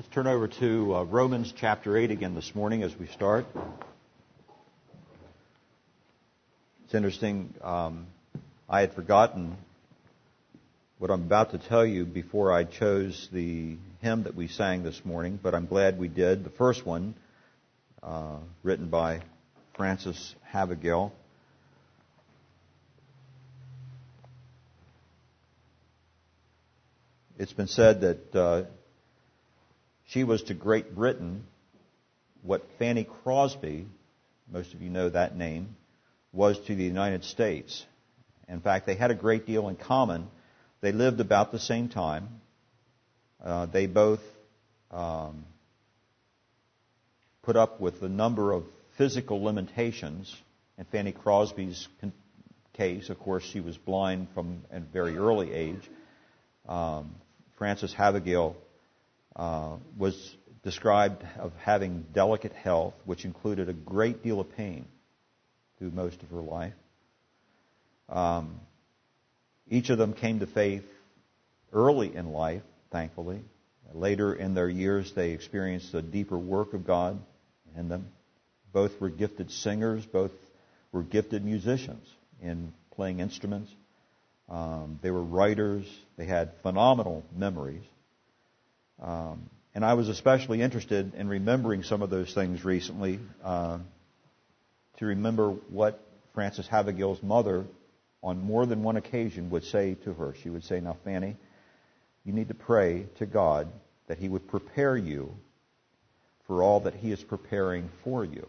Let's turn over to Romans chapter 8 again this morning as we start. It's interesting. I had forgotten what I'm about to tell you before I chose the hymn that we sang this morning, but I'm glad we did. The first one, written by Frances Havergal. It's been said that she was to Great Britain what Fanny Crosby, most of you know that name, was to the United States. In fact, they had a great deal in common. They lived about the same time. They both put up with a number of physical limitations. In Fanny Crosby's case, of course, she was blind from a very early age. Frances Havergal was described of having delicate health, which included a great deal of pain through most of her life. Each of them came to faith early in life, thankfully. Later in their years, they experienced a deeper work of God in them. Both were gifted singers. Both were gifted musicians in playing instruments. They were writers. They had phenomenal memories. And I was especially interested in remembering some of those things recently, to remember what Frances Havergal's mother, on more than one occasion, would say to her. She would say, "Now, Fanny, you need to pray to God that He would prepare you for all that He is preparing for you."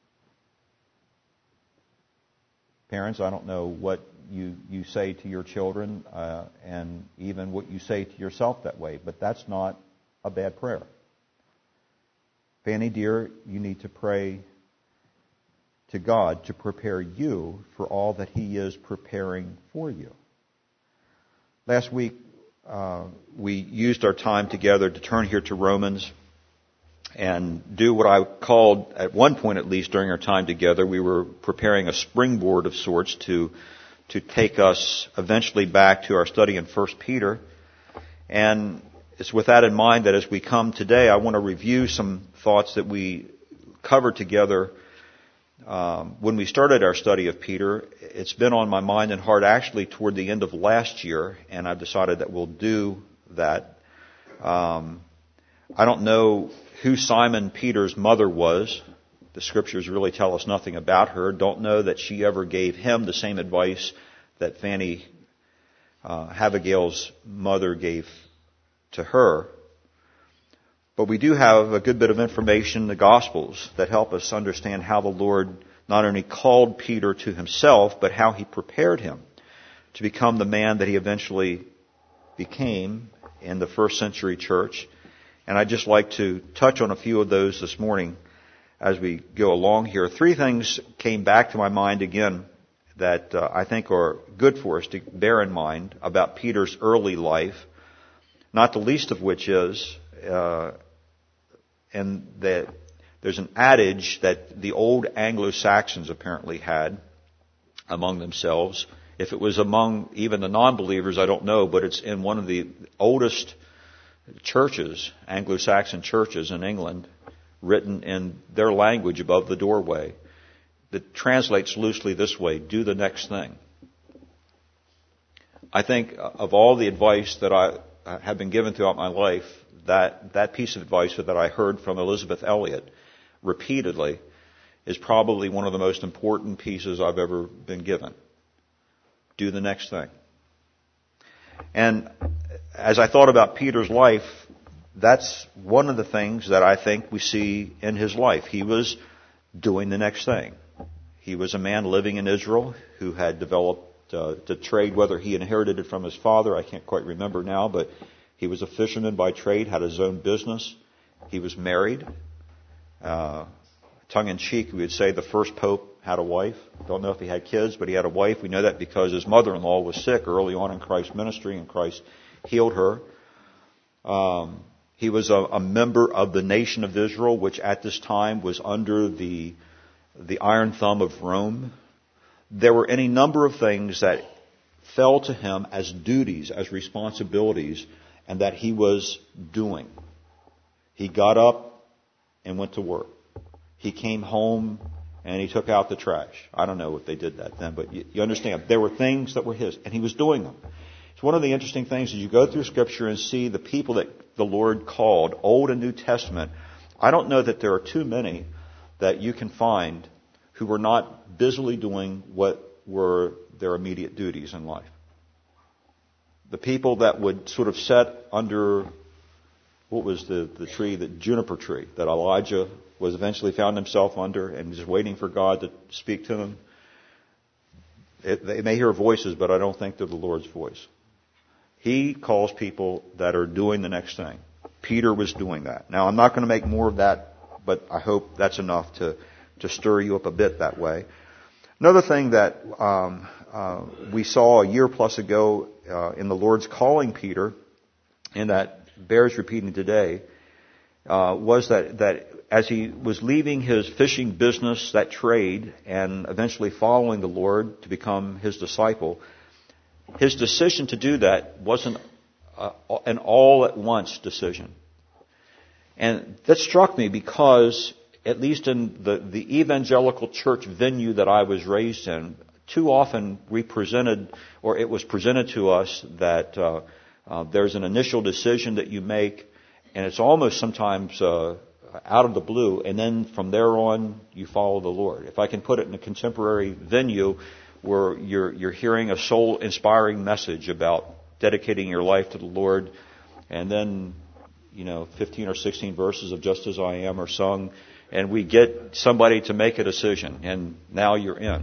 Parents, I don't know what you say to your children, and even what you say to yourself that way, but that's not a bad prayer. Fanny, dear, you need to pray to God to prepare you for all that He is preparing for you. Last week, we used our time together to turn here to Romans and do what I called, at one point at least during our time together, we were preparing a springboard of sorts to take us eventually back to our study in 1 Peter. And it's with that in mind that as we come today, I want to review some thoughts that we covered together when we started our study of Peter. It's been on my mind and heart actually toward the end of last year, and I've decided that we'll do that. I don't know who Simon Peter's mother was. The Scriptures really tell us nothing about her. Don't know that she ever gave him the same advice that Fanny Havergal's mother gave to her. But we do have a good bit of information in the Gospels that help us understand how the Lord not only called Peter to Himself, but how He prepared him to become the man that he eventually became in the first century church. And I'd just like to touch on a few of those this morning as we go along here. Three things came back to my mind again that I think are good for us to bear in mind about Peter's early life, not the least of which is, and that there's an adage that the old Anglo-Saxons apparently had among themselves. If it was among even the non-believers, I don't know, but it's in one of the oldest churches, Anglo-Saxon churches in England, written in their language above the doorway, that translates loosely this way: do the next thing. I think of all the advice that I have been given throughout my life, that piece of advice that I heard from Elisabeth Elliot repeatedly is probably one of the most important pieces I've ever been given. Do the next thing. And as I thought about Peter's life, that's one of the things that I think we see in his life. He was doing the next thing. He was a man living in Israel who had developed the trade, whether he inherited it from his father, I can't quite remember now, but he was a fisherman by trade, had his own business. He was married. Tongue-in-cheek, we would say the first pope had a wife. Don't know if he had kids, but he had a wife. We know that because his mother-in-law was sick early on in Christ's ministry, and Christ healed her. He was a member of the nation of Israel, which at this time was under the iron thumb of Rome. There were any number of things that fell to him as duties, as responsibilities, and that he was doing. He got up and went to work. He came home and he took out the trash. I don't know if they did that then, but you understand. There were things that were his, and he was doing them. It's one of the interesting things as you go through Scripture and see the people that the Lord called, Old and New Testament. I don't know that there are too many that you can find who were not busily doing what were their immediate duties in life. The people that would sort of sit under, what was the tree, the juniper tree that Elijah was eventually found himself under and just waiting for God to speak to them. They may hear voices, but I don't think they're the Lord's voice. He calls people that are doing the next thing. Peter was doing that. Now, I'm not going to make more of that, but I hope that's enough to stir you up a bit that way. Another thing that we saw a year plus ago in the Lord's calling Peter, and that bears repeating today, was that as he was leaving his fishing business, that trade, and eventually following the Lord to become his disciple, his decision to do that wasn't an all-at-once decision. And that struck me because, at least in the evangelical church venue that I was raised in, too often it was presented to us that there's an initial decision that you make, and it's almost sometimes out of the blue, and then from there on you follow the Lord. If I can put it in a contemporary venue where you're hearing a soul-inspiring message about dedicating your life to the Lord, and then 15 or 16 verses of Just As I Am are sung, and we get somebody to make a decision, and now you're in.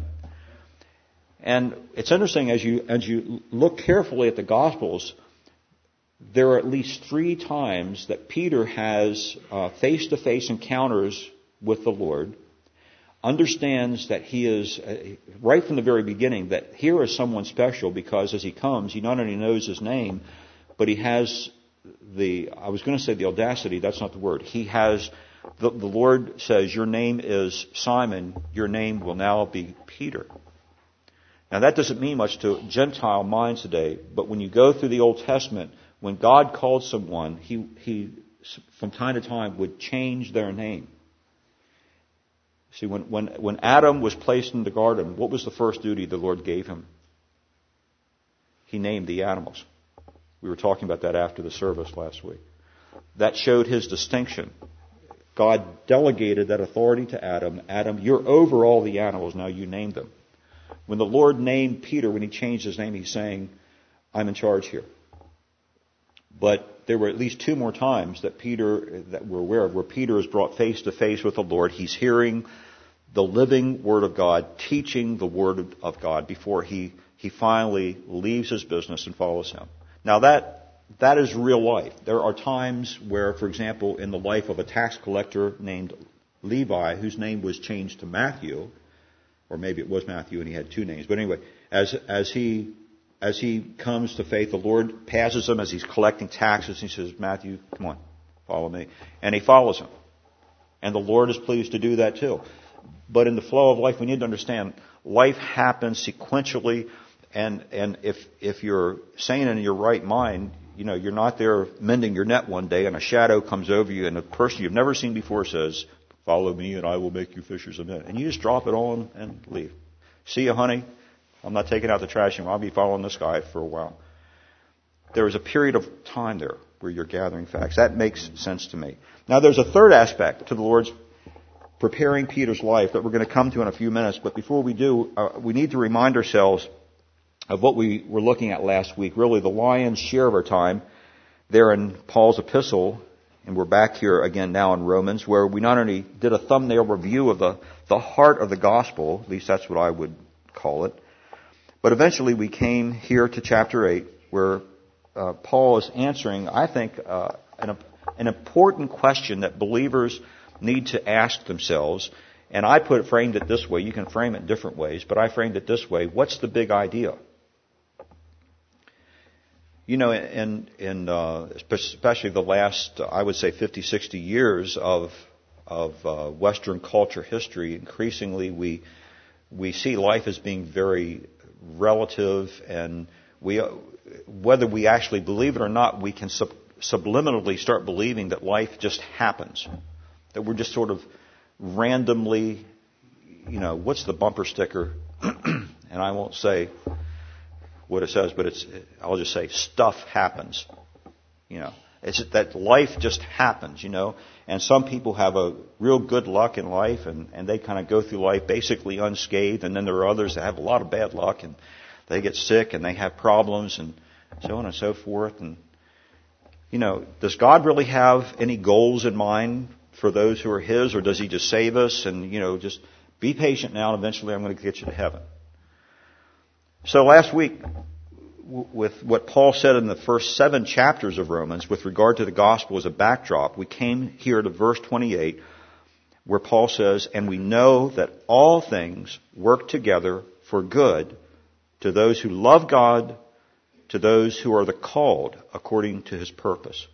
And it's interesting as you look carefully at the Gospels, there are at least 3 times that Peter has face-to-face encounters with the Lord, understands that he is, right from the very beginning, that here is someone special because as he comes, he not only knows his name, but he has I was going to say the audacity, that's not the word. He has, the Lord says, your name is Simon, your name will now be Peter. Now that doesn't mean much to Gentile minds today, but when you go through the Old Testament, when God called someone, he from time to time would change their name. See, when Adam was placed in the garden, what was the first duty the Lord gave him? He named the animals. We were talking about that after the service last week. That showed his distinction. God delegated that authority to Adam. Adam, you're over all the animals, now you name them. When the Lord named Peter, when he changed his name, he's saying, I'm in charge here. But there were at least 2 more times that we're aware of, where Peter is brought face to face with the Lord. He's hearing the living Word of God, teaching the Word of God before he finally leaves his business and follows him. Now that is real life. There are times where, for example, in the life of a tax collector named Levi, whose name was changed to Matthew, or maybe it was Matthew and he had 2 names, but anyway, as he comes to faith, the Lord passes him as he's collecting taxes. He says, Matthew, come on, follow me. And he follows him. And the Lord is pleased to do that too. But in the flow of life, we need to understand life happens sequentially. And if you're sane in your right mind, you're not there mending your net one day and a shadow comes over you and a person you've never seen before says, follow me and I will make you fishers of men. And you just drop it all and leave. See you, honey. I'm not taking out the trash anymore. I'll be following this guy for a while. There is a period of time there where you're gathering facts. That makes sense to me. Now there's a third aspect to the Lord's preparing Peter's life that we're going to come to in a few minutes. But before we do, we need to remind ourselves of what we were looking at last week. Really the lion's share of our time there in Paul's epistle. And we're back here again now in Romans, where we not only did a thumbnail review of the heart of the gospel, at least that's what I would call it, but eventually we came here to chapter 8, where Paul is answering, I think, an important question that believers need to ask themselves. And I framed it this way. You can frame it different ways, but I framed it this way. What's the big idea? Especially the last, I would say, 50, 60 years of Western culture history, increasingly we see life as being very relative, and whether we actually believe it or not, we can subliminally start believing that life just happens, that we're just sort of randomly, what's the bumper sticker? And I won't say what it says, but I'll just say stuff happens. It's that life just happens, And some people have a real good luck in life, and they kind of go through life basically unscathed. And then there are others that have a lot of bad luck, and they get sick, and they have problems, and so on and so forth. And, does God really have any goals in mind for those who are His, or does He just save us and, just be patient now, and eventually I'm going to get you to heaven? So last week, with what Paul said in the first 7 chapters of Romans with regard to the gospel as a backdrop, we came here to verse 28 where Paul says, "And we know that all things work together for good to those who love God, to those who are the called according to His purpose."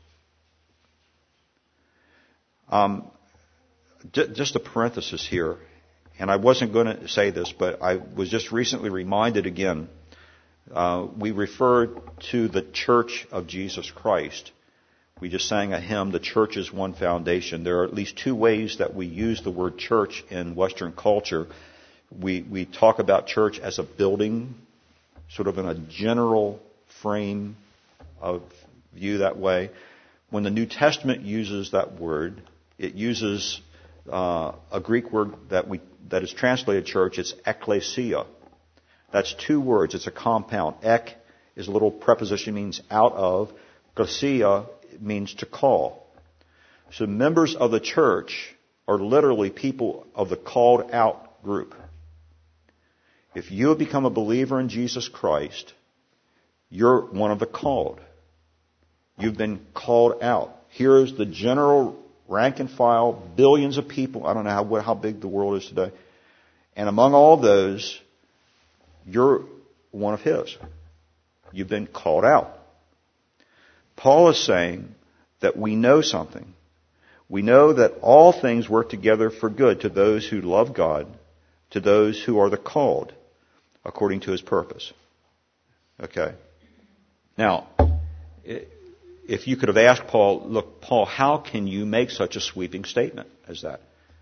Just a parenthesis here, and I wasn't going to say this, but I was just recently reminded again. We referred to the Church of Jesus Christ. We just sang a hymn, "The Church is One Foundation." There are at least 2 ways that we use the word church in Western culture. We talk about church as a building, sort of in a general frame of view that way. When the New Testament uses that word, it uses a Greek word that is translated church. It's ekklesia. That's 2 words. It's a compound. Ek is a little preposition, means out of. Klesia means to call. So members of the church are literally people of the called out group. If you have become a believer in Jesus Christ, you're one of the called. You've been called out. Here is the general rank and file, billions of people. I don't know how big the world is today. And among all those, you're one of His. You've been called out. Paul is saying that we know something. We know that all things work together for good to those who love God, to those who are the called, according to His purpose. Okay. Now, if you could have asked Paul, look, Paul, how can you make such a sweeping statement as that?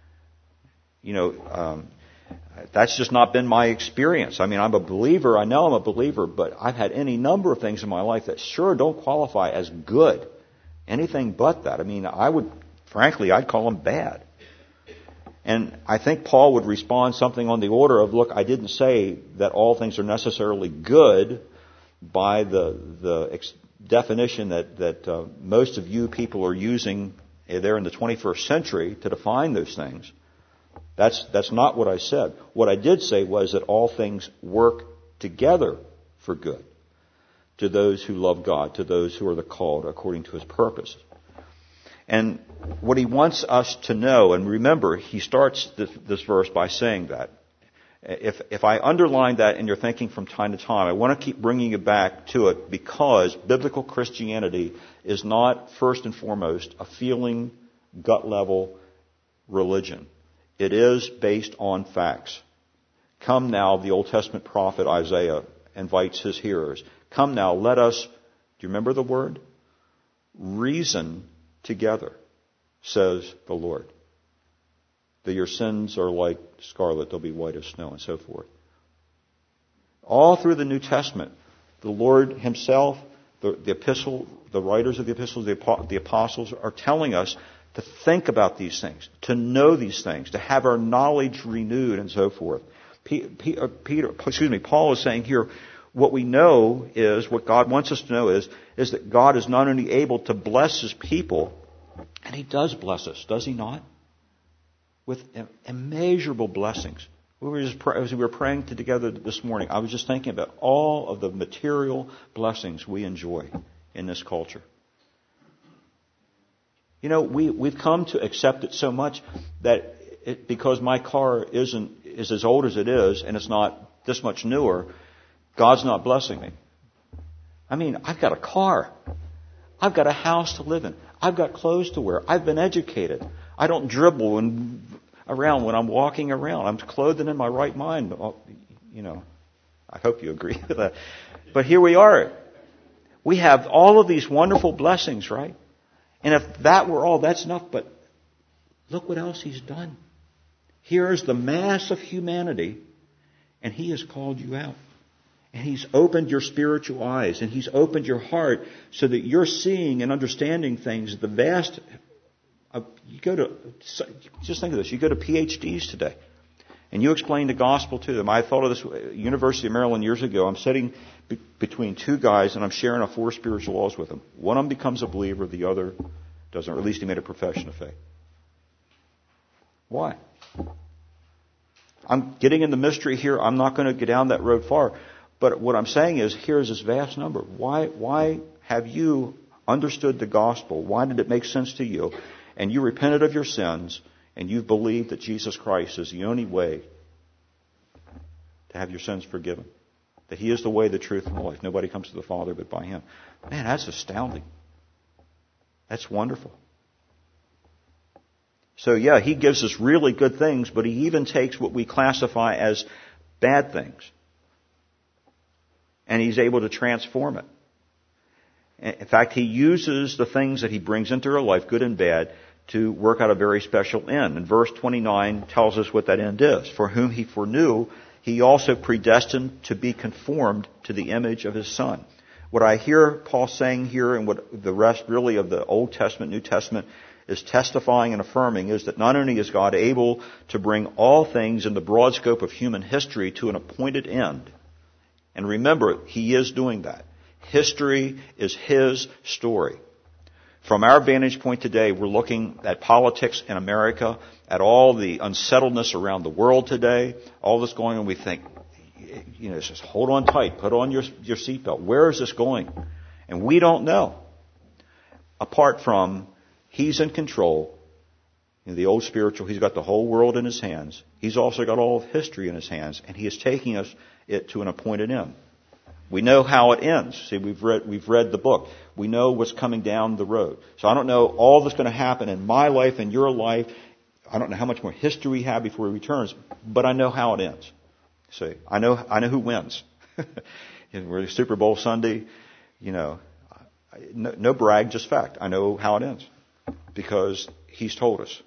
That's just not been my experience. I mean, I'm a believer. I know I'm a believer, but I've had any number of things in my life that sure don't qualify as good. Anything but that. I mean, I'd call them bad. And I think Paul would respond something on the order of, look, I didn't say that all things are necessarily good by the definition that most of you people are using there in the 21st century to define those things. That's not what I said. What I did say was that all things work together for good to those who love God, to those who are the called according to His purpose. And what he wants us to know, and remember, he starts this verse by saying that. If I underline that in your thinking from time to time, I want to keep bringing you back to it because biblical Christianity is not first and foremost a feeling, gut level religion. It is based on facts. Come now, the Old Testament prophet Isaiah invites his hearers. Come now, let us, do you remember the word? Reason together, says the Lord. That your sins are like scarlet, they'll be white as snow, and so forth. All through the New Testament, the Lord Himself, the writers of the epistles, the apostles are telling us to think about these things, to know these things, to have our knowledge renewed, and so forth. Paul is saying here, what we know is, what God wants us to know is that God is not only able to bless His people, and He does bless us, does He not? With immeasurable blessings. As we were praying together this morning, I was just thinking about all of the material blessings we enjoy in this culture. You know, we've come to accept it so much that because my car is as old as it is, and it's not this much newer, God's not blessing me. I mean, I've got a car. I've got a house to live in. I've got clothes to wear. I've been educated. I don't dribble around when I'm walking around. I'm clothed and in my right mind. You know, I hope you agree with that. But here we are. We have all of these wonderful blessings, right? And if that were all, that's enough. But look what else He's done. Here is the mass of humanity, and He has called you out. And He's opened your spiritual eyes, and He's opened your heart so that you're seeing and understanding things. The vast, just think of this, you go to PhDs today, and you explain the gospel to them. I thought of this, University of Maryland years ago. I'm sitting between two guys, and I'm sharing 4 spiritual laws with them. One of them becomes a believer, the other doesn't, or at least he made a profession of faith. Why? I'm getting into mystery here. I'm not going to get down that road far. But what I'm saying is, here's this vast number. Why have you understood the gospel? Why did it make sense to you? And you repented of your sins, and you've believed that Jesus Christ is the only way to have your sins forgiven. That He is the way, the truth, and the life. Nobody comes to the Father but by Him. Man, that's astounding. That's wonderful. So yeah, He gives us really good things, but He even takes what we classify as bad things, and He's able to transform it. In fact, He uses the things that He brings into our life, good and bad, to work out a very special end. And verse 29 tells us what that end is. For whom He foreknew, He also predestined to be conformed to the image of His Son. What I hear Paul saying here, and what the rest really of the Old Testament, New Testament is testifying and affirming, is that not only is God able to bring all things in the broad scope of human history to an appointed end, and remember, He is doing that. History is His story. From our vantage point today, we're looking at politics in America, at all the unsettledness around the world today, all this going on. We think, just hold on tight, put on your seatbelt. Where is this going? And we don't know. Apart from He's in control. In the old spiritual, He's got the whole world in His hands. He's also got all of history in His hands, and He is taking it to an appointed end. We know how it ends. See, we've read the book. We know what's coming down the road. So I don't know all that's going to happen in my life and your life. I don't know how much more history we have before He returns, but I know how it ends. See, I know who wins. We're Super Bowl Sunday, no brag, just fact. I know how it ends because He's told us.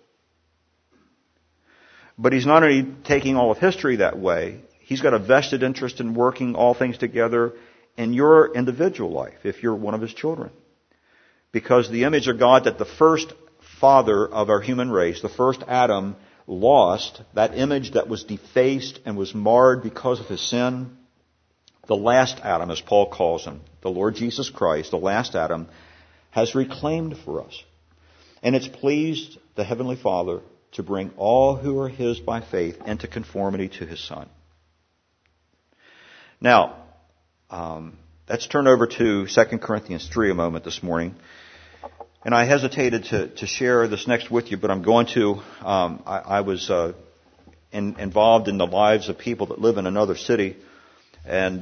But He's not only taking all of history that way. He's got a vested interest in working all things together in your individual life, if you're one of His children. Because the image of God that the first father of our human race, the first Adam, lost, that image that was defaced and was marred because of his sin, the last Adam, as Paul calls Him, the Lord Jesus Christ, the last Adam, has reclaimed for us. And it's pleased the Heavenly Father to bring all who are His by faith into conformity to His Son. Now, let's turn over to 2 Corinthians 3 a moment this morning. And I hesitated to share this next with you, but I'm going to. I was involved in the lives of people that live in another city. And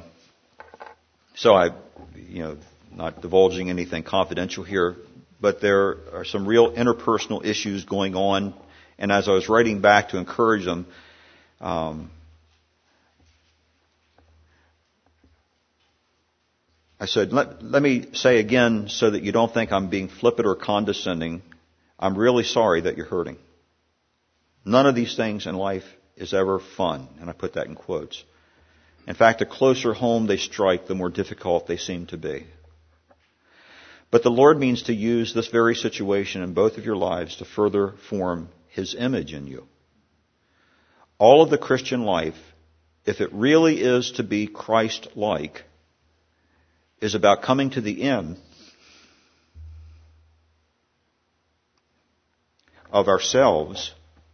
so I, not divulging anything confidential here, but there are some real interpersonal issues going on. And as I was writing back to encourage them, I said, let me say again so that you don't think I'm being flippant or condescending, I'm really sorry that you're hurting. None of these things in life is ever fun, and I put that in quotes. In fact, the closer home they strike, the more difficult they seem to be. But the Lord means to use this very situation in both of your lives to further form His image in you. All of the Christian life, if it really is to be Christ-like, is about coming to the end of ourselves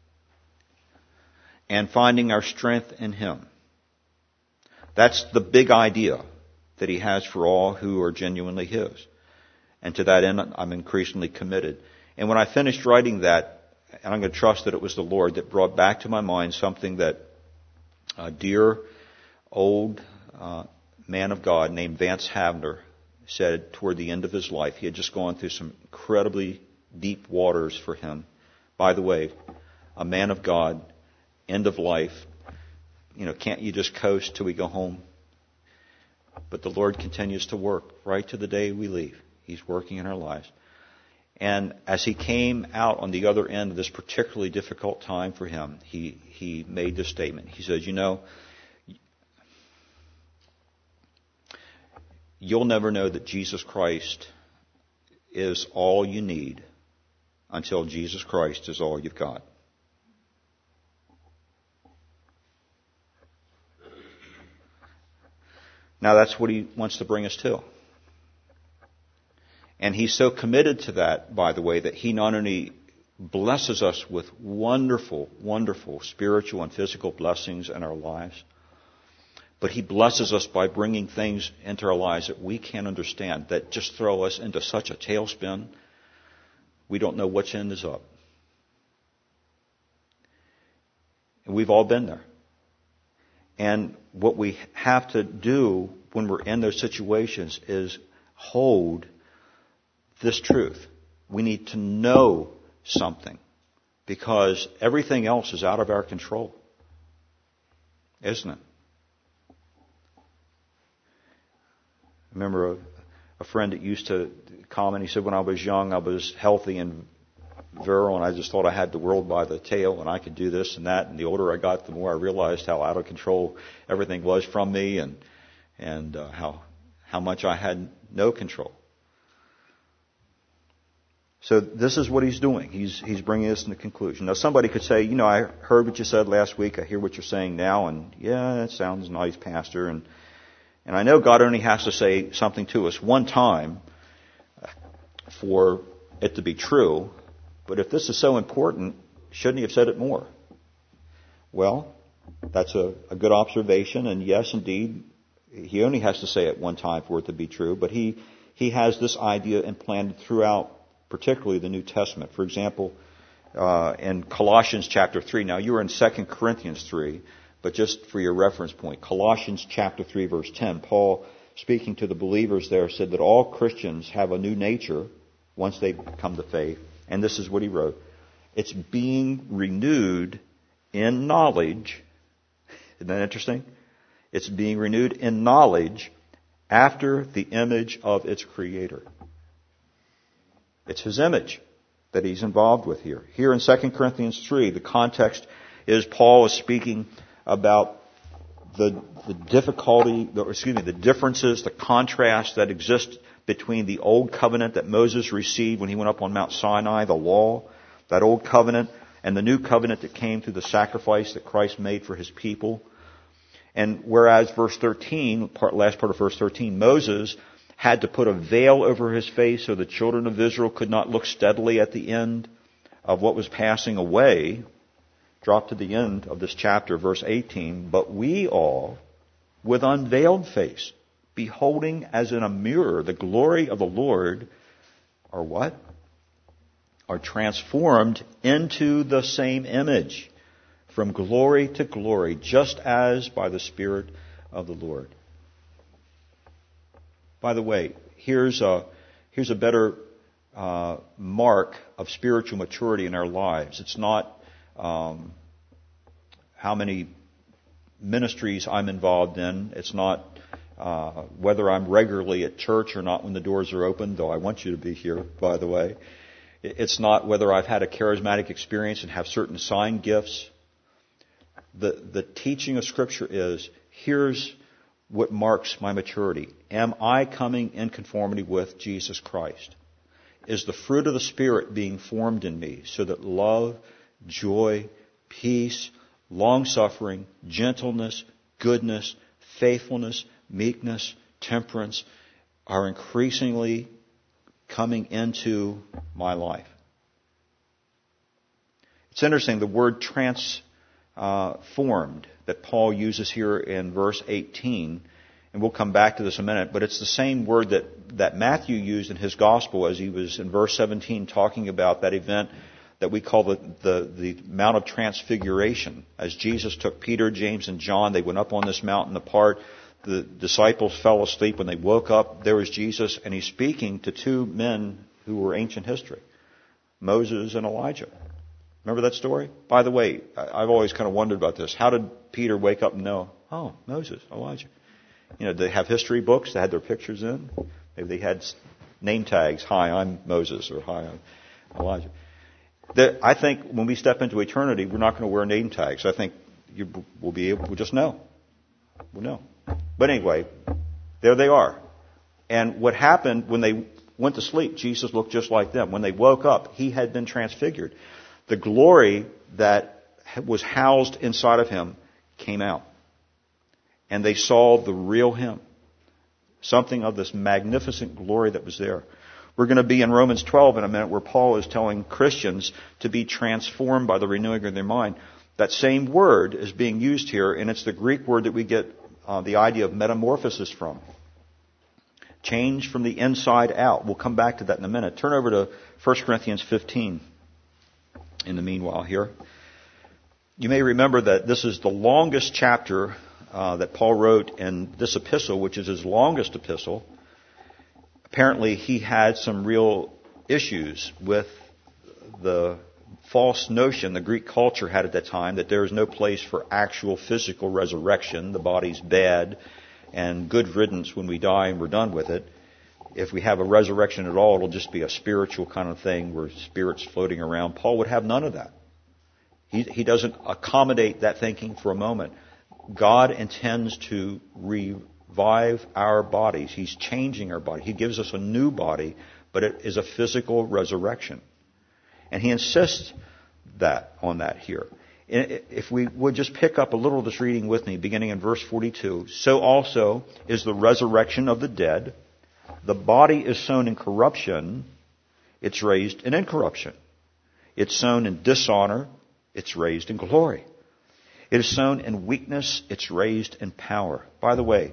and finding our strength in Him. That's the big idea that He has for all who are genuinely His. And to that end, I'm increasingly committed. And when I finished writing that, and I'm going to trust that it was the Lord that brought back to my mind something that a dear old man of God named Vance Havner said toward the end of his life. He had just gone through some incredibly deep waters for him. By the way, a man of God, end of life, can't you just coast till we go home? But the Lord continues to work right to the day we leave. He's working in our lives. And as he came out on the other end of this particularly difficult time for him, he made this statement. He says, you'll never know that Jesus Christ is all you need until Jesus Christ is all you've got. Now that's what he wants to bring us to. And he's so committed to that, by the way, that he not only blesses us with wonderful, wonderful spiritual and physical blessings in our lives, but he blesses us by bringing things into our lives that we can't understand, that just throw us into such a tailspin, we don't know which end is up. And we've all been there. And what we have to do when we're in those situations is hold this truth. We need to know something because everything else is out of our control. Isn't it? I remember a friend that used to comment, he said, when I was young, I was healthy and virile, and I just thought I had the world by the tail, and I could do this and that. And the older I got, the more I realized how out of control everything was from me, and how much I had no control. So this is what he's doing. He's bringing us to the conclusion. Now, somebody could say, I heard what you said last week. I hear what you're saying now, and yeah, that sounds nice, Pastor. And I know God only has to say something to us one time for it to be true. But if this is so important, shouldn't he have said it more? Well, that's a good observation. And yes, indeed, he only has to say it one time for it to be true. But he has this idea implanted throughout, particularly the New Testament. For example, in Colossians chapter 3. Now, you were in 2 Corinthians 3. But just for your reference point, Colossians chapter 3, verse 10, Paul, speaking to the believers there, said that all Christians have a new nature once they come to faith. And this is what he wrote. It's being renewed in knowledge. Isn't that interesting? It's being renewed in knowledge after the image of its creator. It's his image that he's involved with here. Here in 2 Corinthians 3, the context is Paul is speaking about the differences, the contrast that exist between the old covenant that Moses received when he went up on Mount Sinai, the law, that old covenant, and the new covenant that came through the sacrifice that Christ made for his people. And whereas verse 13, last part of verse 13, Moses had to put a veil over his face so the children of Israel could not look steadily at the end of what was passing away. Drop to the end of this chapter, verse 18. But we all, with unveiled face, beholding as in a mirror the glory of the Lord, are what? Are transformed into the same image, from glory to glory, just as by the Spirit of the Lord. By the way, here's a better mark of spiritual maturity in our lives. It's not how many ministries I'm involved in. It's not whether I'm regularly at church or not when the doors are open, though I want you to be here, by the way. It's not whether I've had a charismatic experience and have certain sign gifts. The teaching of Scripture is, here's what marks my maturity. Am I coming in conformity with Jesus Christ? Is the fruit of the Spirit being formed in me so that love, joy, peace, long-suffering, gentleness, goodness, faithfulness, meekness, temperance are increasingly coming into my life? It's interesting, the word transformed that Paul uses here in verse 18, and we'll come back to this in a minute, but it's the same word that Matthew used in his gospel as he was in verse 17 talking about that event that we call the Mount of Transfiguration. As Jesus took Peter, James, and John, they went up on this mountain apart. The disciples fell asleep. When they woke up, there was Jesus, and he's speaking to two men who were ancient history, Moses and Elijah. Remember that story? By the way, I've always kind of wondered about this. How did Peter wake up and know, oh, Moses, Elijah? They have history books that had their pictures in. Maybe they had name tags. Hi, I'm Moses, or hi, I'm Elijah. I think when we step into eternity, we're not going to wear name tags. I think we'll just know. We'll know. But anyway, there they are. And what happened when they went to sleep, Jesus looked just like them. When they woke up, he had been transfigured. The glory that was housed inside of him came out. And they saw the real him. Something of this magnificent glory that was there. We're going to be in Romans 12 in a minute, where Paul is telling Christians to be transformed by the renewing of their mind. That same word is being used here, and it's the Greek word that we get the idea of metamorphosis from. Change from the inside out. We'll come back to that in a minute. Turn over to 1 Corinthians 15 in the meanwhile here. You may remember that this is the longest chapter that Paul wrote in this epistle, which is his longest epistle. Apparently he had some real issues with the false notion the Greek culture had at that time that there is no place for actual physical resurrection. The body's bad and good riddance when we die and we're done with it. If we have a resurrection at all, it'll just be a spiritual kind of thing where spirits floating around. Paul would have none of that. He doesn't accommodate that thinking for a moment. God intends to revive our bodies. He's changing our body. He gives us a new body, but it is a physical resurrection. And he insists on that here. If we would just pick up a little of this reading with me, beginning in verse 42. So also is the resurrection of the dead. The body is sown in corruption. It's raised in incorruption. It's sown in dishonor. It's raised in glory. It is sown in weakness. It's raised in power. By the way,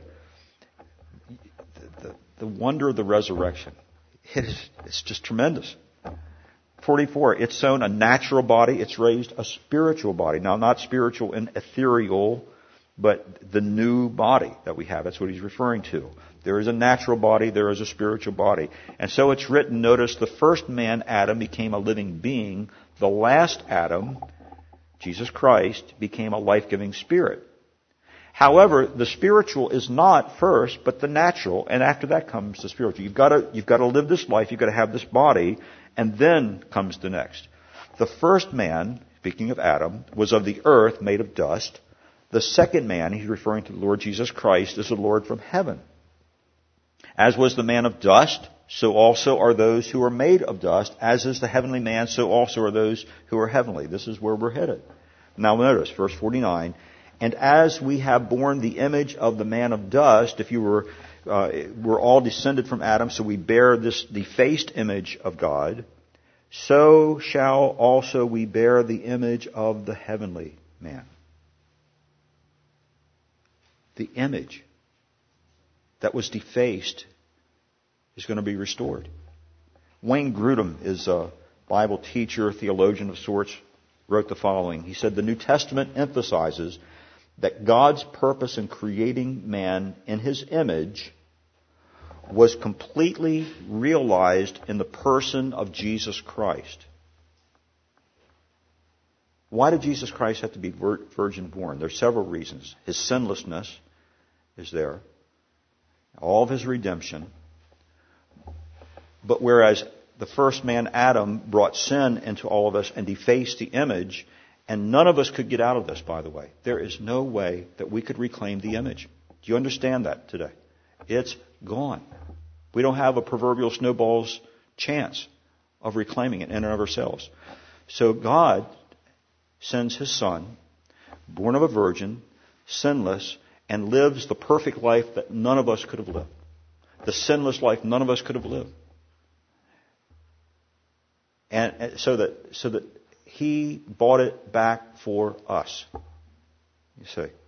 the wonder of the resurrection, it's just tremendous. 44, it's sown a natural body. It's raised a spiritual body. Now, not spiritual and ethereal, but the new body that we have. That's what he's referring to. There is a natural body. There is a spiritual body. And so it's written, notice, the first man, Adam, became a living being. The last Adam, Jesus Christ, became a life-giving spirit. However, the spiritual is not first, but the natural, and after that comes the spiritual. You've got to live this life, you've got to have this body, and then comes the next. The first man, speaking of Adam, was of the earth, made of dust. The second man, he's referring to the Lord Jesus Christ, is the Lord from heaven. As was the man of dust, so also are those who are made of dust. As is the heavenly man, so also are those who are heavenly. This is where we're headed. Now notice, verse 49. And as we have borne the image of the man of dust, if you we're all descended from Adam, so we bear this defaced image of God, so shall also we bear the image of the heavenly man. The image that was defaced is going to be restored. Wayne Grudem is a Bible teacher, theologian of sorts, wrote the following. He said, the New Testament emphasizes that God's purpose in creating man in his image was completely realized in the person of Jesus Christ. Why did Jesus Christ have to be virgin born? There are several reasons. His sinlessness is there. All of his redemption. But whereas the first man, Adam, brought sin into all of us and defaced the image, and none of us could get out of this, by the way. There is no way that we could reclaim the image. Do you understand that today? It's gone. We don't have a proverbial snowball's chance of reclaiming it in and of ourselves. So God sends his son, born of a virgin, sinless, and lives the perfect life that none of us could have lived. The sinless life none of us could have lived. And so that he bought it back for us. You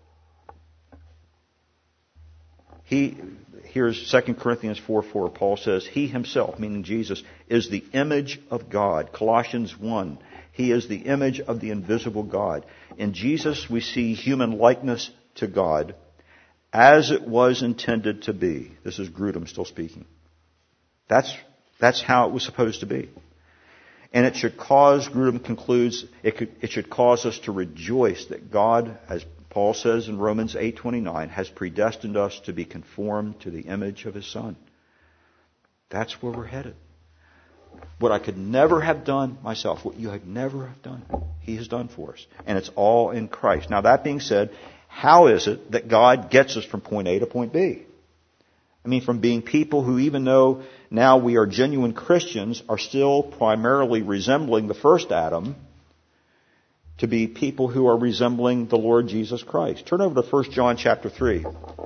see. Here's 2 Corinthians 4:4. Paul says, he himself, meaning Jesus, is the image of God. Colossians 1. He is the image of the invisible God. In Jesus we see human likeness to God as it was intended to be. This is Grudem still speaking. That's how it was supposed to be. And it should cause, Grudem concludes, it should cause us to rejoice that God has Paul says in Romans 8:29, has predestined us to be conformed to the image of His Son. That's where we're headed. What I could never have done myself, what you have never have done, He has done for us. And it's all in Christ. Now that being said, how is it that God gets us from point A to point B? I mean, from being people who, even though now we are genuine Christians, are still primarily resembling the first Adam, to be people who are resembling the Lord Jesus Christ. Turn over to 1 John chapter 3.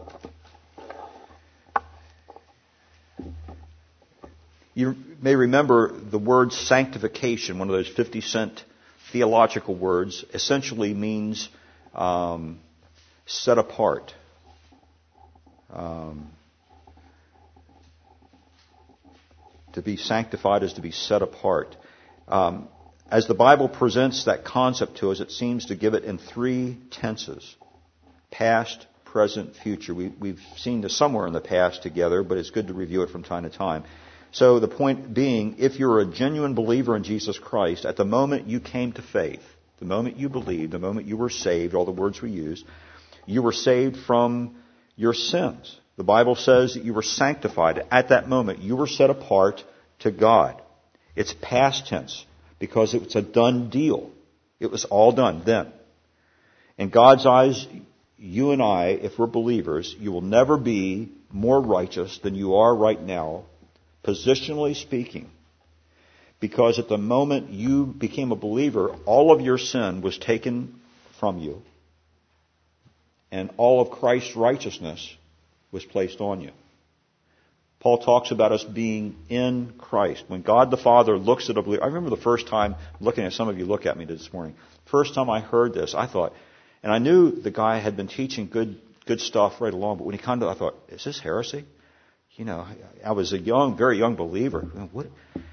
You may remember the word sanctification, one of those 50-cent theological words, essentially means set apart. To be sanctified is to be set apart. As the Bible presents that concept to us, it seems to give it in three tenses: past, present, future. We've seen this somewhere in the past together, but it's good to review it from time to time. So the point being, if you're a genuine believer in Jesus Christ, at the moment you came to faith, the moment you believed, the moment you were saved, all the words we use, you were saved from your sins. The Bible says that you were sanctified. At that moment, you were set apart to God. It's past tense because it was a done deal. It was all done then. In God's eyes, you and I, if we're believers, you will never be more righteous than you are right now, positionally speaking. Because at the moment you became a believer, all of your sin was taken from you. And all of Christ's righteousness was placed on you. Paul talks about us being in Christ. When God the Father looks at a believer, I remember the first time, looking at some of you look at me this morning, first time I heard this, I thought, and I knew the guy had been teaching good stuff right along, but when he came to, I thought, is this heresy? You know, I was a very young believer. What?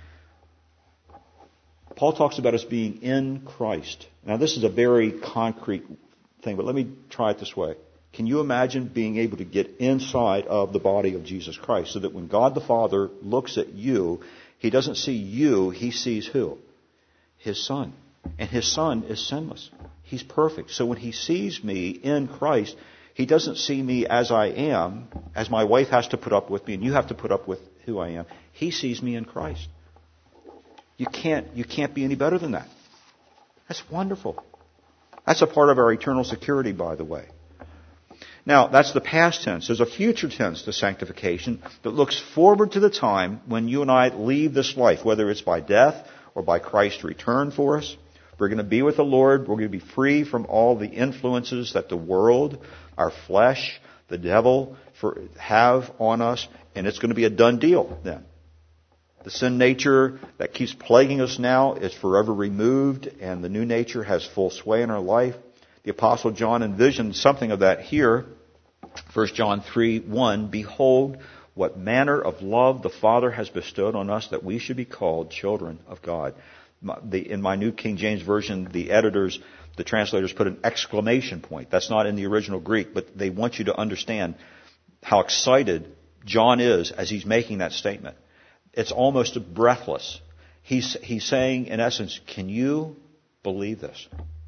Paul talks about us being in Christ. Now this is a very concrete thing, but let me try it this way. Can you imagine being able to get inside of the body of Jesus Christ so that when God the Father looks at you, He doesn't see you, He sees who? His Son. And His Son is sinless. He's perfect. So when He sees me in Christ, He doesn't see me as I am, as my wife has to put up with me and you have to put up with who I am. He sees me in Christ. You can't be any better than that. That's wonderful. That's a part of our eternal security, by the way. Now, that's the past tense. There's a future tense to sanctification that looks forward to the time when you and I leave this life, whether it's by death or by Christ's return for us. We're going to be with the Lord. We're going to be free from all the influences that the world, our flesh, the devil have on us, and it's going to be a done deal then. The sin nature that keeps plaguing us now is forever removed, and the new nature has full sway in our life. The Apostle John envisioned something of that here. 1 John 3:1, behold, what manner of love the Father has bestowed on us that we should be called children of God. In my New King James Version, the translators put an exclamation point. That's not in the original Greek, but they want you to understand how excited John is as he's making that statement. It's almost breathless. He's saying, in essence, can you believe this?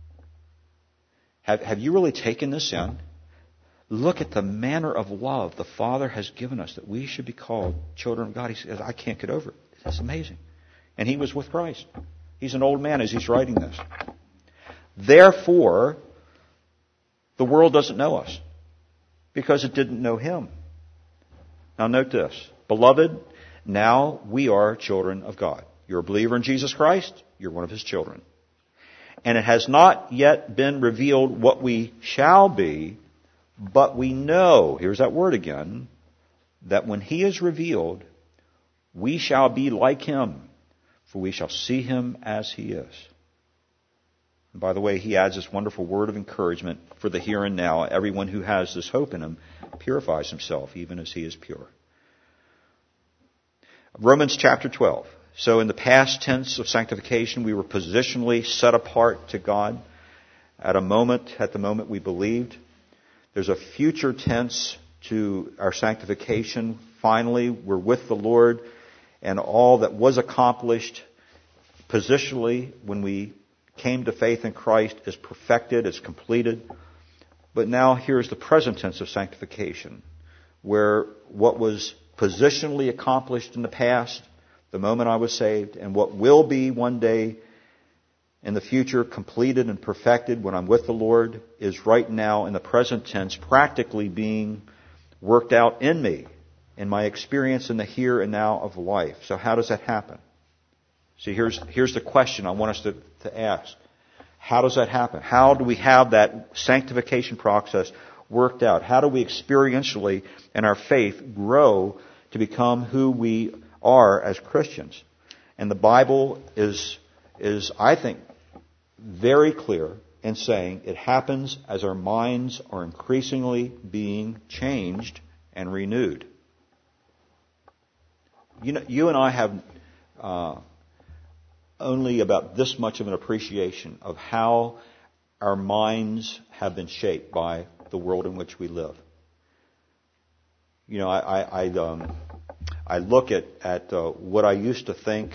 Have you really taken this in? Look at the manner of love the Father has given us that we should be called children of God. He says, I can't get over it. It's amazing. And he was with Christ. He's an old man as he's writing this. Therefore, the world doesn't know us because it didn't know him. Now note this. Beloved, now we are children of God. You're a believer in Jesus Christ. You're one of his children. And it has not yet been revealed what we shall be, but we know, here's that word again, that when he is revealed, we shall be like him, for we shall see him as he is. And by the way, he adds this wonderful word of encouragement for the here and now. Everyone who has this hope in him purifies himself, even as he is pure. Romans chapter 12. So in the past tense of sanctification, we were positionally set apart to God at the moment we believed. There's a future tense to our sanctification. Finally, we're with the Lord, and all that was accomplished positionally when we came to faith in Christ is perfected, is completed. But now here's the present tense of sanctification, where what was positionally accomplished in the past, the moment I was saved, and what will be one day in the future completed and perfected when I'm with the Lord, is right now in the present tense practically being worked out in me, in my experience in the here and now of life. So how does that happen? See, here's the question I want us to ask. How does that happen? How do we have that sanctification process worked out? How do we experientially in our faith grow to become who we are as Christians? And the Bible is I think, very clear in saying it happens as our minds are increasingly being changed and renewed. You and I have only about this much of an appreciation of how our minds have been shaped by the world in which we live. I look at what I used to think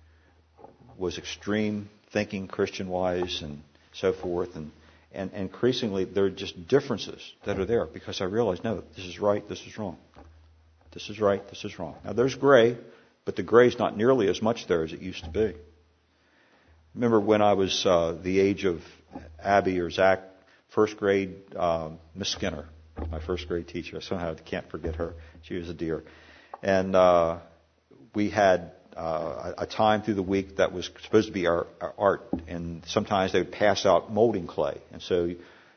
was extreme thinking Christian-wise and so forth, and increasingly there are just differences that are there because I realize, no, this is right, this is wrong. This is right, this is wrong. Now there's gray, but the gray is not nearly as much there as it used to be. Remember when I was the age of Abby or Zach, first grade, Miss Skinner, my first grade teacher. I somehow can't forget her. She was a dear. And we had a time through the week that was supposed to be our art, and sometimes they would pass out molding clay, and so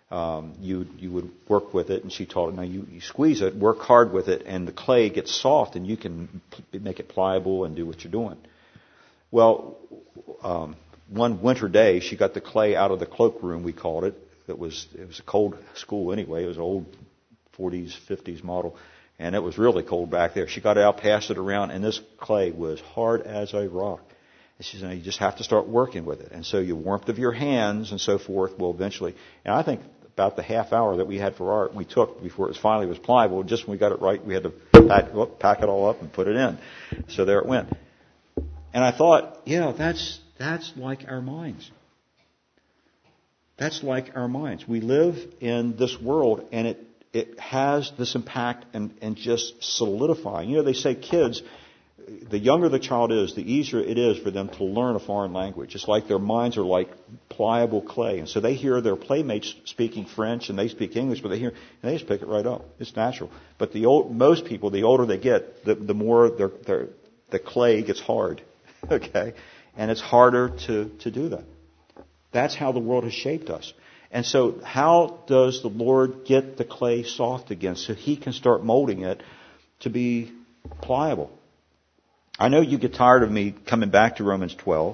you would work with it. And she taught it. Now you squeeze it, work hard with it, and the clay gets soft, and you can make it pliable and do what you're doing. Well, one winter day, she got the clay out of the cloakroom, we called it. It was a cold school anyway. It was an old 40s, 50s model. And it was really cold back there. She got it out, passed it around, and this clay was hard as a rock. And she said, you just have to start working with it. And so your warmth of your hands and so forth will eventually... And I think about the half hour that we had for art, we took before it finally was pliable. Just when we got it right, we had to pack it all up and put it in. So there it went. And I thought, yeah, that's like our minds. That's like our minds. We live in this world, and it has this impact and just solidifying. They say kids, the younger the child is, the easier it is for them to learn a foreign language. It's like their minds are like pliable clay. And so they hear their playmates speaking French and they speak English, but they just pick it right up. It's natural. But most people, the older they get, the more the clay gets hard. Okay? And it's harder to do that. That's how the world has shaped us. And so how does the Lord get the clay soft again so He can start molding it to be pliable? I know you get tired of me coming back to Romans 12,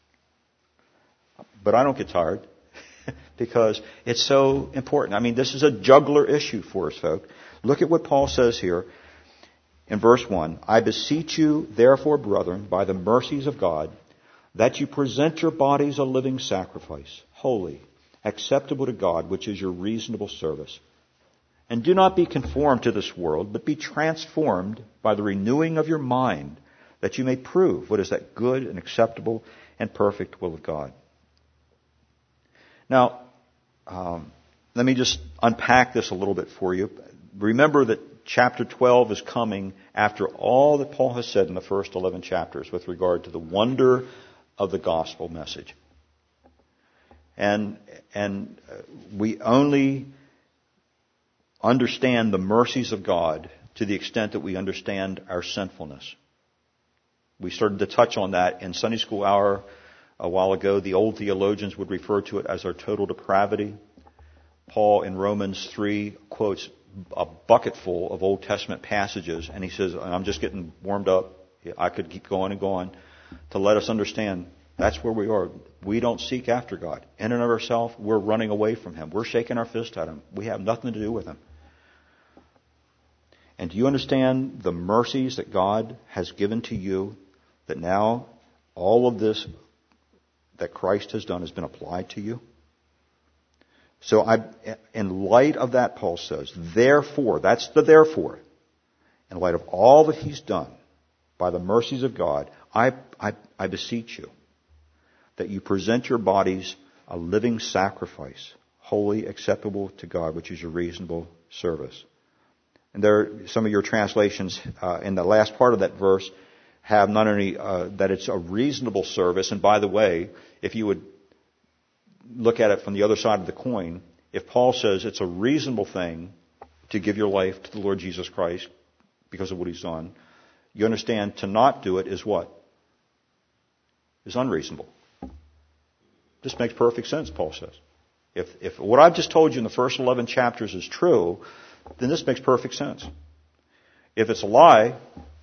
but I don't get tired because it's so important. I mean, this is a jugular issue for us, folks. Look at what Paul says here in verse 1. I beseech you, therefore, brethren, by the mercies of God, that you present your bodies a living sacrifice, holy, acceptable to God, which is your reasonable service. And do not be conformed to this world, but be transformed by the renewing of your mind, that you may prove what is that good and acceptable and perfect will of God. Now, let me just unpack this a little bit for you. Remember that chapter 12 is coming after all that Paul has said in the first 11 chapters with regard to the wonder of the gospel message. And we only understand the mercies of God to the extent that we understand our sinfulness. We started to touch on that in Sunday School Hour a while ago. The old theologians would refer to it as our total depravity. Paul in Romans 3 quotes a bucketful of Old Testament passages, and he says, and I'm just getting warmed up, I could keep going and going, to let us understand that's where we are. We don't seek after God. In and of ourselves, we're running away from Him. We're shaking our fist at Him. We have nothing to do with Him. And do you understand the mercies that God has given to you, that now all of this that Christ has done has been applied to you? So in light of that, Paul says, therefore, that's the therefore, in light of all that He's done by the mercies of God, I beseech you that you present your bodies a living sacrifice, holy, acceptable to God, which is your reasonable service. And there, some of your translations in the last part of that verse have not only that it's a reasonable service, and by the way, if you would look at it from the other side of the coin, if Paul says it's a reasonable thing to give your life to the Lord Jesus Christ because of what He's done, you understand to not do it is what? Is unreasonable. This makes perfect sense, Paul says. If what I've just told you in the first 11 chapters is true, then this makes perfect sense. If it's a lie,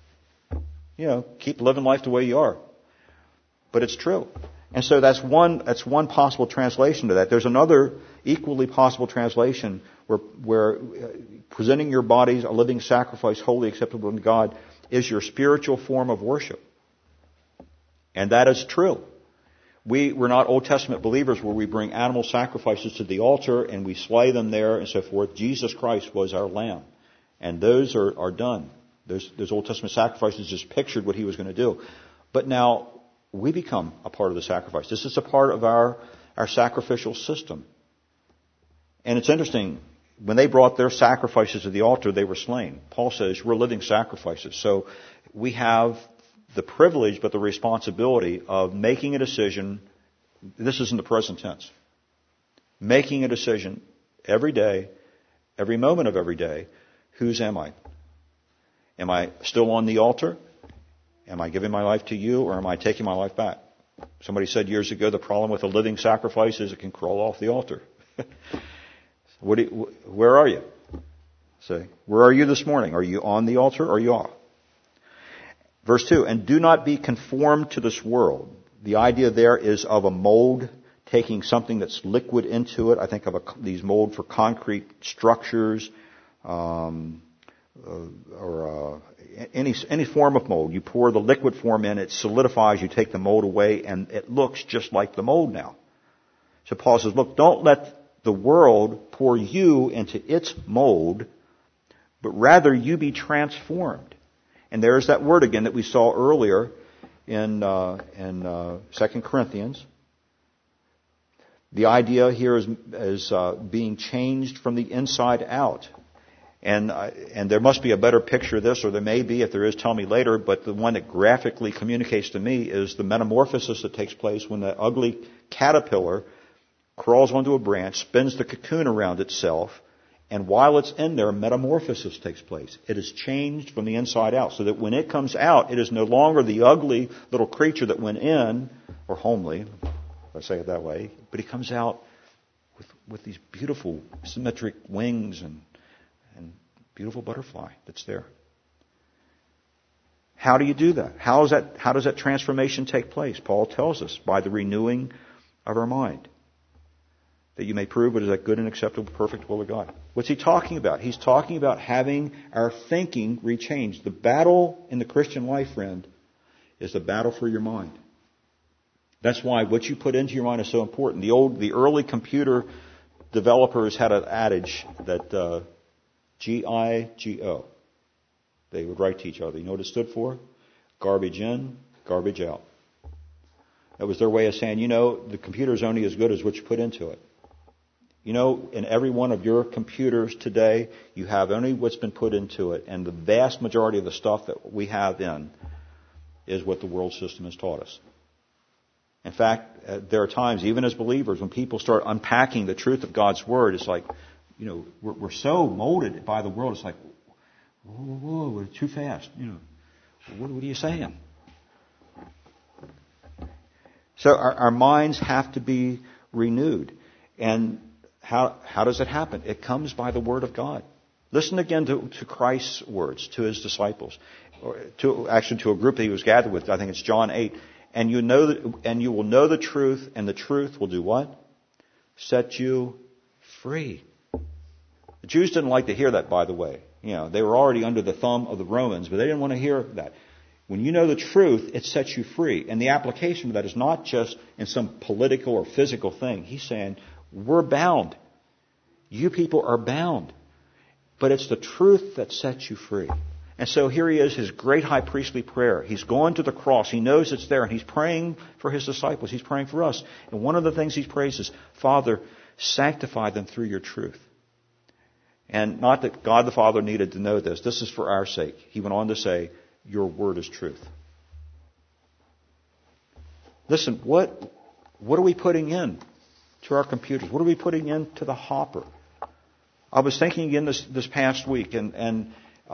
keep living life the way you are. But it's true. And so that's one possible translation to that. There's another equally possible translation where presenting your bodies a living sacrifice, holy, acceptable to God, is your spiritual form of worship. And that is true. We're not Old Testament believers where we bring animal sacrifices to the altar and we slay them there and so forth. Jesus Christ was our lamb. And those are done. Those Old Testament sacrifices just pictured what He was going to do. But now we become a part of the sacrifice. This is a part of our sacrificial system. And it's interesting, when they brought their sacrifices to the altar, they were slain. Paul says we're living sacrifices. So we have the privilege but the responsibility of making a decision. This is in the present tense. Making a decision every day, every moment of every day. Whose am I? Am I still on the altar? Am I giving my life to you, or am I taking my life back? Somebody said years ago the problem with a living sacrifice is it can crawl off the altar. Where are you? Say, where are you this morning? Are you on the altar or are you off? Verse 2, and do not be conformed to this world. The idea there is of a mold, taking something that's liquid into it. I think of these mold for concrete structures, or any form of mold. You pour the liquid form in, it solidifies, you take the mold away, and it looks just like the mold now. So Paul says, look, don't let the world pour you into its mold, but rather you be transformed. And there's that word again that we saw earlier in 2 Corinthians. The idea here is being changed from the inside out. And there must be a better picture of this, or there may be. If there is, tell me later. But the one that graphically communicates to me is the metamorphosis that takes place when the ugly caterpillar crawls onto a branch, spins the cocoon around itself, and while it's in there, metamorphosis takes place. It is changed from the inside out, so that when it comes out, it is no longer the ugly little creature that went in, or homely, if I say it that way, but he comes out with these beautiful symmetric wings and beautiful butterfly that's there. How do you do that? How does that transformation take place? Paul tells us, by the renewing of our mind, that you may prove what is that good and acceptable, perfect will of God. What's he talking about? He's talking about having our thinking rechanged. The battle in the Christian life, friend, is the battle for your mind. That's why what you put into your mind is so important. The early computer developers had an adage that GIGO. They would write to each other. You know what it stood for? Garbage in, garbage out. That was their way of saying, the computer is only as good as what you put into it. In every one of your computers today, you have only what's been put into it. And the vast majority of the stuff that we have in is what the world system has taught us. In fact, there are times, even as believers, when people start unpacking the truth of God's Word, it's like, we're so molded by the world. It's like, whoa, we're too fast. What are you saying? So our minds have to be renewed. And how does it happen? It comes by the Word of God. Listen again to Christ's words to His disciples, or to a group that He was gathered with. I think it's John 8. And you will know the truth, and the truth will do what? Set you free. The Jews didn't like to hear that, by the way. They were already under the thumb of the Romans, but they didn't want to hear that. When you know the truth, it sets you free. And the application of that is not just in some political or physical thing. He's saying, we're bound. You people are bound. But it's the truth that sets you free. And so here he is, his great high priestly prayer. He's gone to the cross. He knows it's there, and he's praying for his disciples. He's praying for us. And one of the things he prays is, Father, sanctify them through your truth. And not that God the Father needed to know this. This is for our sake. He went on to say, your word is truth. Listen, what are we putting in to our computers? What are we putting into the hopper? I was thinking again this past week, and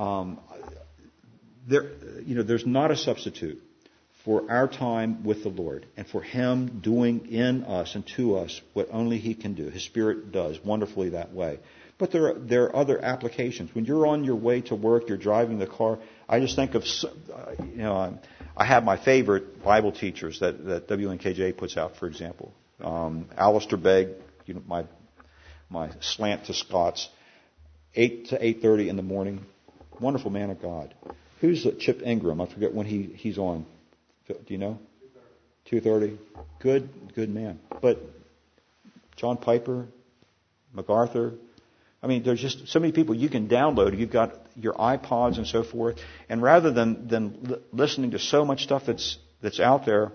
there's not a substitute for our time with the Lord and for Him doing in us and to us what only He can do. His Spirit does wonderfully that way. But there are other applications. When you're on your way to work, you're driving the car. I just think of, I have my favorite Bible teachers that WNKJ puts out, for example. Alistair Begg, my slant to Scots, 8 to 8:30 in the morning. Wonderful man of God. Who's Chip Ingram? I forget when he's on. Do you know? 2:30. Good man. But John Piper, MacArthur. I mean, there's just so many people you can download. You've got your iPods and so forth. And rather than listening to so much stuff that's out there,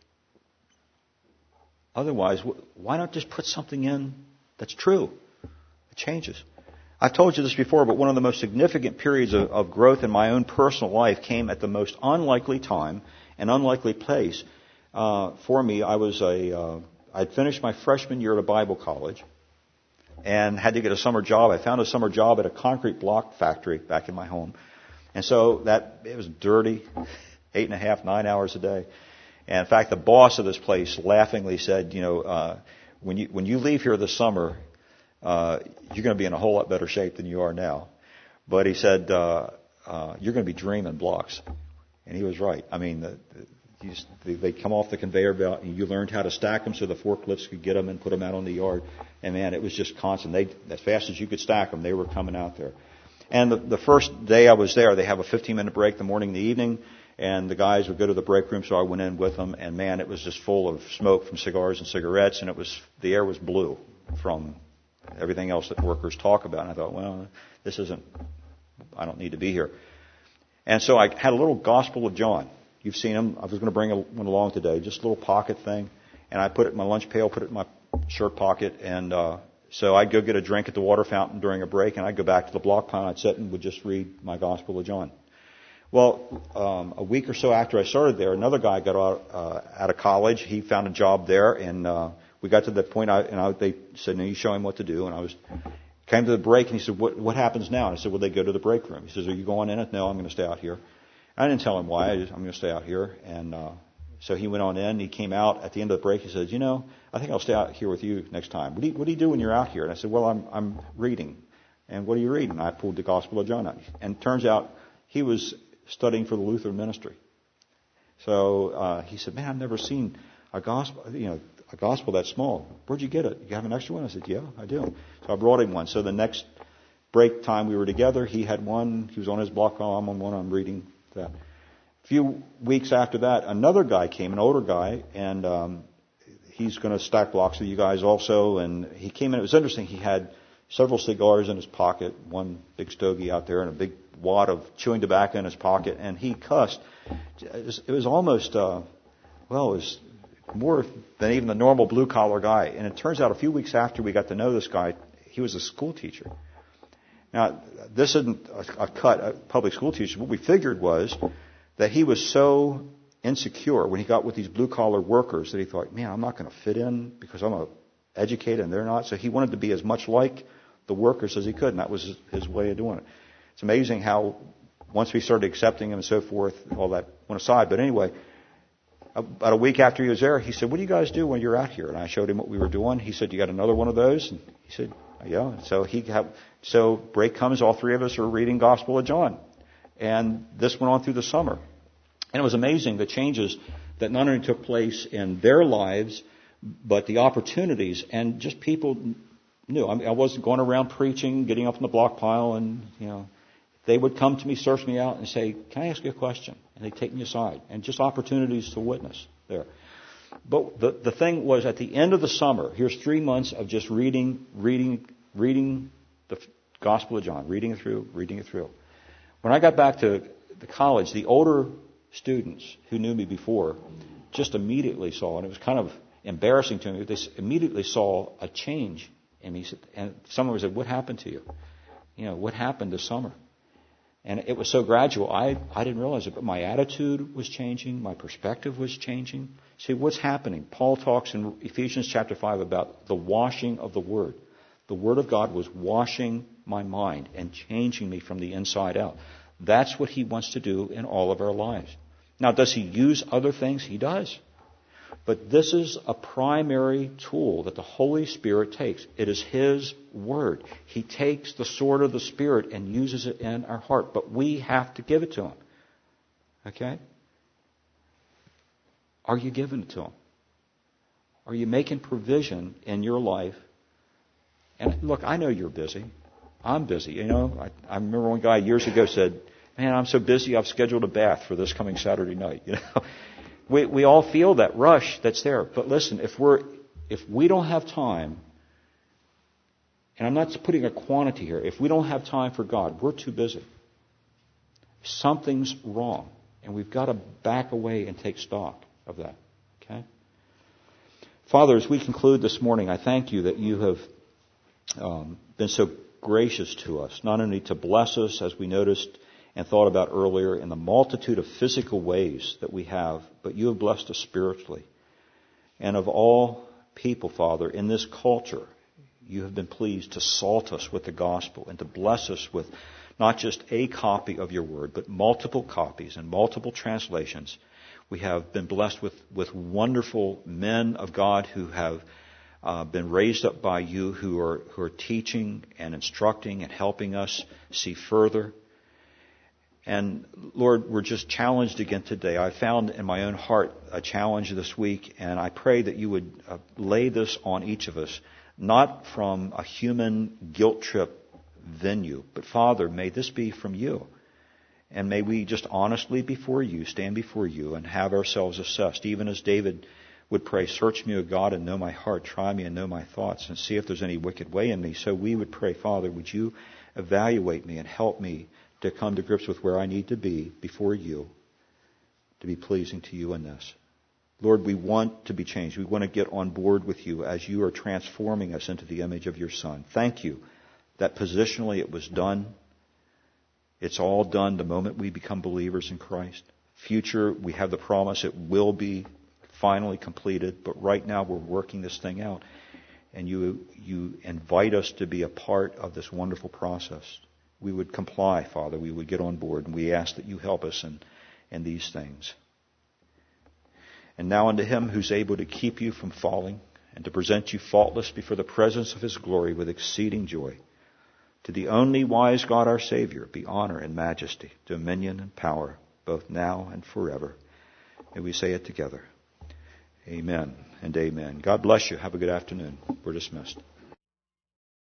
otherwise, why not just put something in that's true? It changes. I've told you this before, but one of the most significant periods of growth in my own personal life came at the most unlikely time and unlikely place for me. I'd finished my freshman year at a Bible college and had to get a summer job. I found a summer job at a concrete block factory back in my home. And so it was dirty, 8.5, 9 hours a day. And in fact, the boss of this place laughingly said, when you leave here this summer, you're going to be in a whole lot better shape than you are now. But he said, you're going to be dreaming blocks. And he was right. I mean, they come off the conveyor belt, and you learned how to stack them so the forklifts could get them and put them out on the yard. And man, it was just constant. As fast as you could stack them, they were coming out there. And the first day I was there, they have a 15-minute break the morning and the evening, and the guys would go to the break room, so I went in with them. And man, it was just full of smoke from cigars and cigarettes, and the air was blue from everything else that workers talk about. And I thought, well, I don't need to be here. And so I had a little Gospel of John. You've seen them. I was going to bring one along today, just a little pocket thing. And I put it in my lunch pail, put it in my shirt pocket. And so I'd go get a drink at the water fountain during a break, and I'd go back to the block pile, and I'd sit and would just read my Gospel of John. Well, a week or so after I started there, another guy got out of college. He found a job there, and we got to the point, they said, "No, you show him what to do." And came to the break, and he said, "What happens now?" And I said, "Well, they go to the break room." He says, "Are you going in it?" "No, I'm going to stay out here." I didn't tell him why. I'm going to stay out here. And so he went on in. He came out at the end of the break. He says, "I think I'll stay out here with you next time. What do you do when you're out here?" And I said, "Well, I'm reading." "And what are you reading?" And I pulled the Gospel of John out. And it turns out he was studying for the Lutheran ministry. So he said, "Man, I've never seen a gospel, a gospel that small. Where'd you get it? You have an extra one?" I said, "Yeah, I do." So I brought him one. So the next break time we were together, he had one. He was on his block pile. I'm on one. I'm reading that. A few weeks after that, another guy came, an older guy, and he's going to stack blocks with you guys also. And he came in. It was interesting. He had several cigars in his pocket, one big stogie out there, and a big wad of chewing tobacco in his pocket. And he cussed. It was almost, it was more than even the normal blue-collar guy. And it turns out a few weeks after we got to know this guy, he was a school teacher. Now, this isn't a public school teacher. What we figured was that he was so insecure when he got with these blue-collar workers that he thought, man, I'm not going to fit in because I'm educated and they're not. So he wanted to be as much like the workers as he could, and that was his way of doing it. It's amazing how once we started accepting him and so forth, all that went aside. But anyway, about a week after he was there, he said, "What do you guys do when you're out here?" And I showed him what we were doing. He said, "You got another one of those?" And he said, "Yeah." So break comes, all three of us are reading Gospel of John. And this went on through the summer. And it was amazing the changes that not only took place in their lives, but the opportunities and just people knew. I wasn't going around preaching, getting up in the block pile, and they would come to me, search me out, and say, "Can I ask you a question?" And they'd take me aside, and just opportunities to witness there. But the thing was, at the end of the summer, here's 3 months of just reading the Gospel of John, reading it through. When I got back to the college, the older students who knew me before just immediately saw, and it was kind of embarrassing to me, they immediately saw a change And he said, and someone said, what happened to you? What happened this summer? And it was so gradual, I didn't realize it, but my attitude was changing, my perspective was changing. See, what's happening? Paul talks in Ephesians chapter 5 about the washing of the Word. The Word of God was washing my mind and changing me from the inside out. That's what he wants to do in all of our lives. Now, does he use other things? He does. But this is a primary tool that the Holy Spirit takes. It is His Word. He takes the sword of the Spirit and uses it in our heart. But we have to give it to Him. Okay? Are you giving it to Him? Are you making provision in your life? And look, I know you're busy. I'm busy. I remember one guy years ago said, man, I'm so busy I've scheduled a bath for this coming Saturday night. We all feel that rush that's there. But listen, if we don't have time, and I'm not putting a quantity here, if we don't have time for God, we're too busy. Something's wrong. And we've got to back away and take stock of that. Okay? Father, as we conclude this morning, I thank you that you have been so gracious to us, not only to bless us, as we noticed and thought about earlier, in the multitude of physical ways that we have, but you have blessed us spiritually. And of all people, Father, in this culture, you have been pleased to salt us with the gospel and to bless us with not just a copy of your word, but multiple copies and multiple translations. We have been blessed with wonderful men of God who have been raised up by you, who are teaching and instructing and helping us see further. And Lord, we're just challenged again today. I found in my own heart a challenge this week, and I pray that you would lay this on each of us, not from a human guilt trip venue, but Father, may this be from you. And may we just honestly stand before you and have ourselves assessed, even as David would pray, search me, O God, and know my heart, try me and know my thoughts, and see if there's any wicked way in me. So we would pray, Father, would you evaluate me and help me to come to grips with where I need to be before you, to be pleasing to you in this. Lord, we want to be changed. We want to get on board with you as you are transforming us into the image of your Son. Thank you that positionally it was done. It's all done the moment we become believers in Christ. Future, we have the promise it will be finally completed, but right now we're working this thing out. And you invite us to be a part of this wonderful process. We would comply, Father. We would get on board, and we ask that you help us in these things. And now unto him who's able to keep you from falling and to present you faultless before the presence of his glory with exceeding joy, to the only wise God our Savior, be honor and majesty, dominion and power, both now and forever. May we say it together. Amen and amen. God bless you. Have a good afternoon. We're dismissed.